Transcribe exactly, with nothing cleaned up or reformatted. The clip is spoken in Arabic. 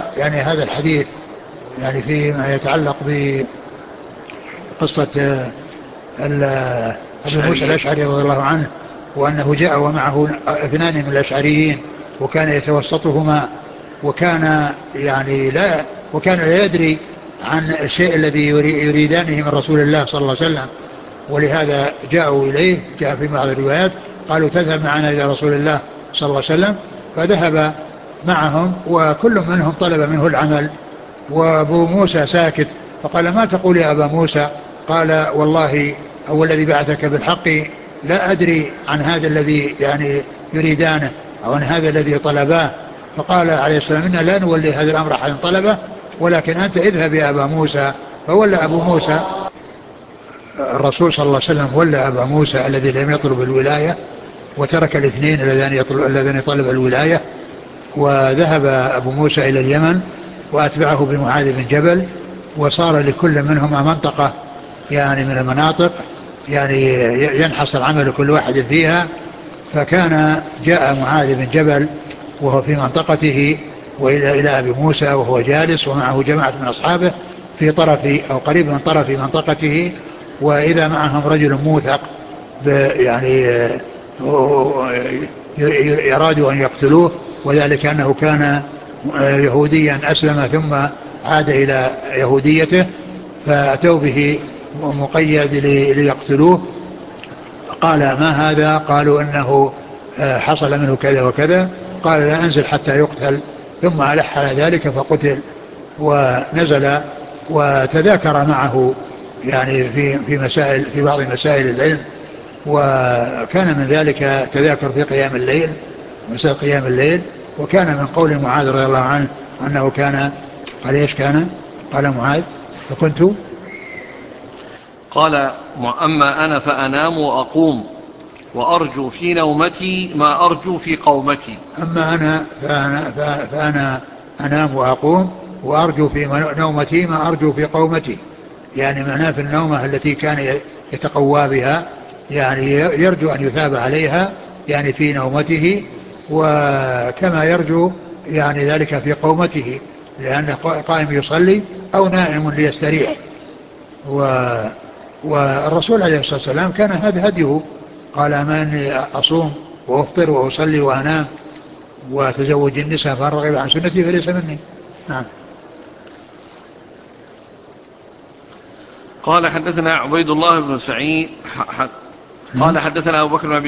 يعني هذا الحديث يعني فيما يتعلق بقصة أبي موسى الأشعري رضي الله عنه، وأنه جاء ومعه اثنان من الأشعريين وكان يتوسطهما، وكان يعني لا وكان لا يدري عن الشيء الذي يريدانه من رسول الله صلى الله عليه وسلم، ولهذا جاءوا إليه. جاء في بعض الروايات قالوا تذهب معنا إلى رسول الله صلى الله عليه وسلم، فذهب معهم وكل منهم طلب منه العمل، وابو موسى ساكت، فقال ما تقول يا أبا موسى؟ قال والله هو الذي بعثك بالحق لا أدري عن هذا الذي يعني يريدانه أو عن هذا الذي طلباه. فقال عليه السلام إنا لا نولي هذا الأمر أحد طلبه، ولكن أنت اذهب يا أبا موسى. فولى أبو موسى، الرسول صلى الله عليه وسلم ولى أبا موسى الذي لم يطلب الولاية، وترك الاثنين الذين طلب الولاية، وذهب أبو موسى إلى اليمن وأتبعه بمعاذ بن جبل، وصار لكل منهما منطقة يعني من المناطق يعني ينحصر عمل كل واحد فيها. فكان جاء معاذ بن جبل وهو في منطقته وإلى إلى أبي موسى وهو جالس ومعه جماعة من أصحابه في طرف أو قريب من طرف منطقته، وإذا معهم رجل موثق يعني يرادوا أن يقتلوه، وذلك أنه كان يهوديا أسلم ثم عاد إلى يهوديته، فأتوا به مقيد ليقتلوه. قال ما هذا؟ قالوا إنه حصل منه كذا وكذا. قال لا أنزل حتى يقتل، ثم ألح على ذلك فقتل. ونزل وتذاكر معه يعني في في مسائل في بعض مسائل العلم، وكان من ذلك تذاكر في قيام الليل، مسائل قيام الليل. وكان من قول معاذ رضي الله عنه أنه كان قال إيش كان؟ قال معاذ فكنت قال أما أنا فأنام وأقوم وأرجو في نومتي ما أرجو في قومتي. أما أنا فأنا, فأنا أنام وأقوم وأرجو في نومتي ما أرجو في قومتي، يعني معناه في النومة التي كان يتقوى بها يعني يرجو أن يثاب عليها يعني في نومته، وكما يرجو يعني ذلك في قومته، لأنه قائم يصلي أو نائم ليستريح. والرسول عليه الصلاة والسلام كان هذا هديه، قال ما أني أصوم وأفطر وأصلي وأنام وأتزوج النساء فمن رغب عن سنتي فليس مني. نعم. قال حدثنا عبيد الله بن سعيد قال حدثنا أبو بكر